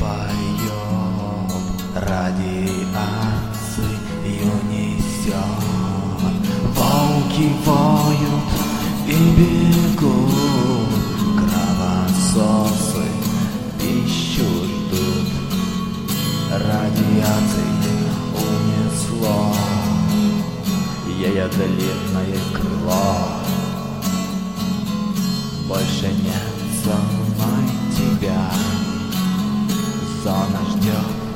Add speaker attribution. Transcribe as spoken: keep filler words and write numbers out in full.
Speaker 1: поет, радиацию несет. Волки воют и бегут, кровососы пищу ждут. Радиации унесло ее длинное крыло. Больше нет со мной тебя, зона ждет.